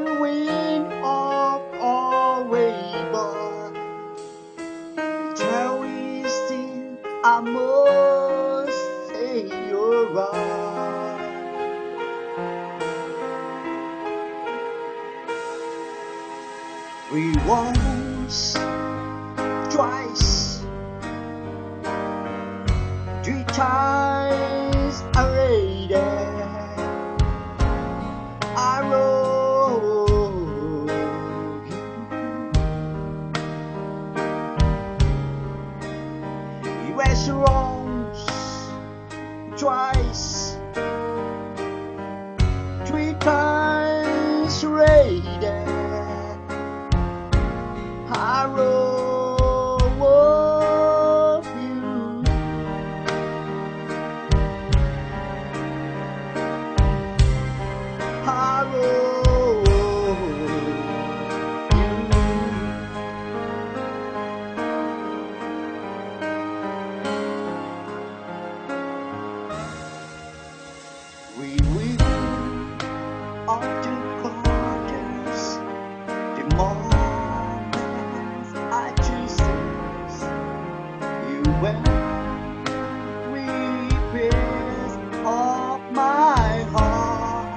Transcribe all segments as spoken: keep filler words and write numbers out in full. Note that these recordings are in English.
to win of all labor. Tell me still I must say you're right. We once, twice, three times already I wrote you. You was wrong twice, three times already I wrote you. I wrote you. We will often quarters the moments I choose you when we press of my heart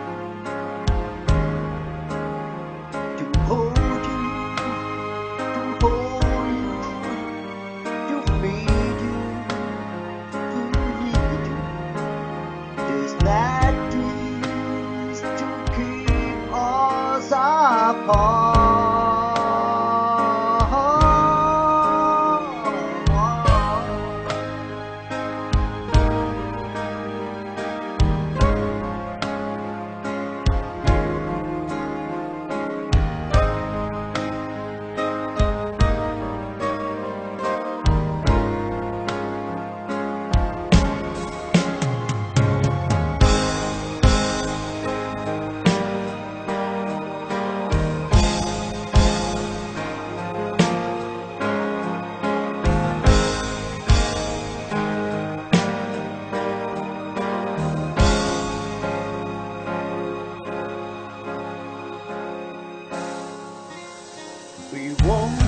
to hold you, to hold you, to feed you, to lead you. There's that dreams to keep us apart. We won't